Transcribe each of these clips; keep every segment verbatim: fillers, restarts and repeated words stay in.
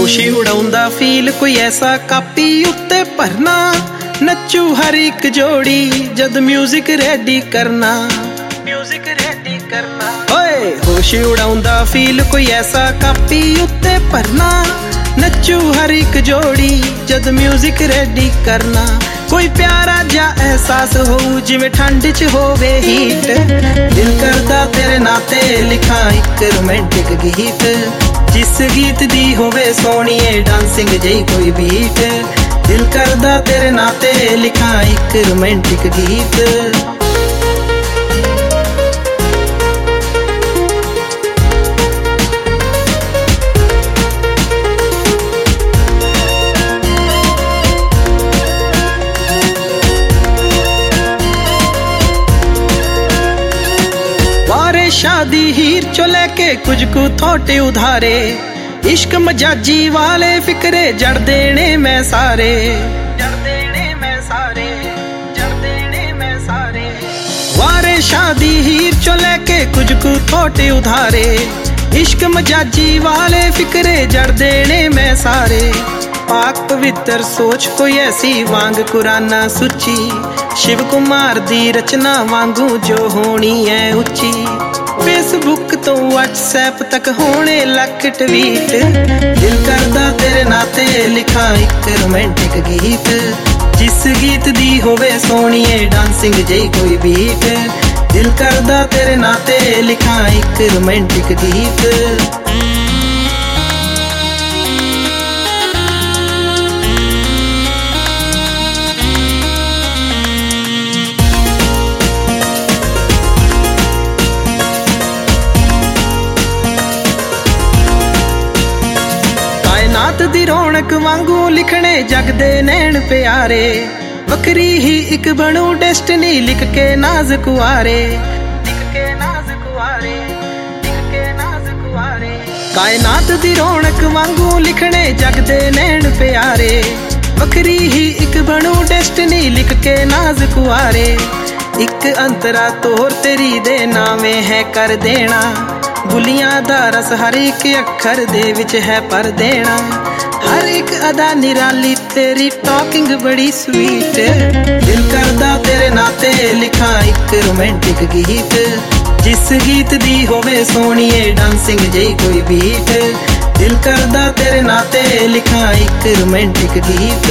ਹੋਸ਼ੀ ਉਡਾਉਂਦਾ feel ਕੋਈ ਐਸਾ copy ਉੱਤੇ ਭਰਨਾ, ਨੱਚੂ ਹਰ ਇੱਕ ਜੋੜੀ ਜਦ ਮਿਊਜ਼ਿਕ ਰੈਡੀ ਕਰਨਾ, ਮਿਊਜ਼ਿਕ ਰੈਡੀ ਕਰਨਾ। ਓਏ ਹੋਸ਼ੀ ਉਡਾਉਂਦਾ ਫੀਲ ਕੋਈ ਐਸਾ ਕਾਪੀ ਉੱਤੇ ਭਰਨਾ, ਨੱਚੂ ਹਰ ਇੱਕ ਜੋੜੀ ਜਦ ਮਿਊਜ਼ਿਕ ਰੈਡੀ ਕਰਨਾ। ਕੋਈ ਪਿਆਰਾ ਜਿਹਾ ਅਹਿਸਾਸ ਹੋਊ ਜਿਵੇਂ ਠੰਡ ਚ ਹੋਵੇ ਹੀਟ, ਦਿਲ ਕਰਦਾ ਤੇਰੇ ਨਾਂ ਤੇ ਲਿਖਾਂ ਇੱਕ ਰੋਮਾਂਟਿਕ ਗੀਤ, ਜਿਸ ਗੀਤ ਦੀ ਹੋਵੇ ਸੋਹਣੀਏ ਡਾਂਸਿੰਗ ਜਿਹੀ ਕੋਈ ਬੀਟ, ਦਿਲ ਕਰਦਾ ਤੇਰੇ ਨਾਂ ਤੇ ਲਿਖਾਂ ਇੱਕ ਰੋਮਾਂਟਿਕ ਗੀਤ। शादी हीर चो लेके कुछ को थोटे उधारे, इश्क मजाजी वाले फिक्रे जड़ देने मैं सारे, जड़ देने मैं सारे, जड़ देने मैं सारे। वारे शादी हीर चो लेके कुछ को थोटे उधारे, इश्क मजाजी वाले फिक्रे जड़ देने मैं सारे। पाक पवित्र सोच कोई ऐसी वांग कुराना सुची, शिव कुमार दी रचना वांगू जो होनी है उच्ची। फेसबुक तो व्हाट्सएप तक होने लक ट्वीट, दिल करदा तेरे ਨਾਂ ਤੇ लिखा एक रोमांटिक गीत, जिस गीत दी होवे सोहणीए डांसिंग जही कोई बीट, दिल करदा तेरे ਨਾਂ ਤੇ लिखा एक रोमांटिक गीत। नात दी रौनक वांगू लिखने जग दे नैन प्यारे, वक्री ही एक बनू डेस्टिनी लिख के नाज कुआरे, लिख के नाज कुआरे, लिख के नाज कुआरे। कायनात दी रौनक वांगू लिखने जग दे नैन प्यारे, वक्री ही एक बनू डेस्टिनी लिख के नाज कुआरे। एक अंतरा तोर तेरी दे नामे है कर देना, बुलियां दा रस हर एक अखर दे विच है पर देना। हर एक अदा निराली तेरी टॉकिंग बड़ी स्वीट, दिल करदा तेरे ਨਾਂ ਤੇ लिखा एक रोमांटिक गीत, जिस गीत दी होवे सोहणीए डांसिंग जही कोई बीट, दिल करदा तेरे ਨਾਂ ਤੇ लिखा एक रोमांटिक गीत।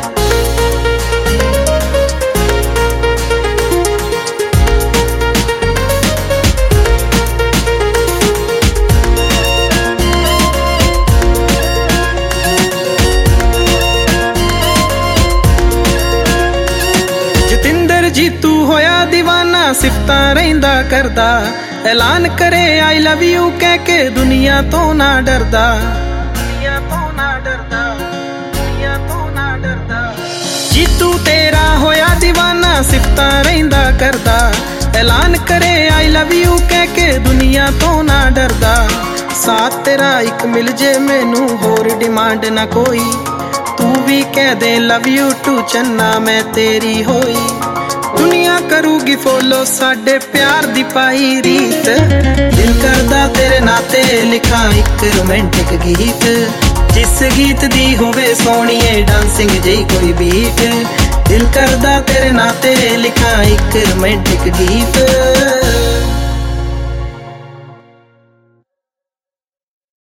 जीतू होया दीवाना सिफता रहिंदा करदा, ऐलान करे आई लव यू कह के दुनिया तो ना डरदा, दुनिया तो ना डरदा, दुनिया तो ना डरदा। जीतू तेरा होया दीवाना सिफता रहिंदा करदा, ऐलान करे आई लव यू कह के दुनिया तो ना डरदा। साथ तेरा एक मिल जे मैनू होर डिमांड ना कोई, तू भी कह दे लव यू टू चन्ना मैं तेरी होई। दुनिया करूगी फॉलो साडे प्यार दी पाई रीत, दिल करदा तेरे ਨਾਂ ਤੇ लिखा एक रोमांटिक गीत, जिस गीत दी होवे सोहणीए डांसिंग जही कोई बीट, दिल करदा तेरे ਨਾਂ ਤੇ लिखा एक रोमांटिक गीत।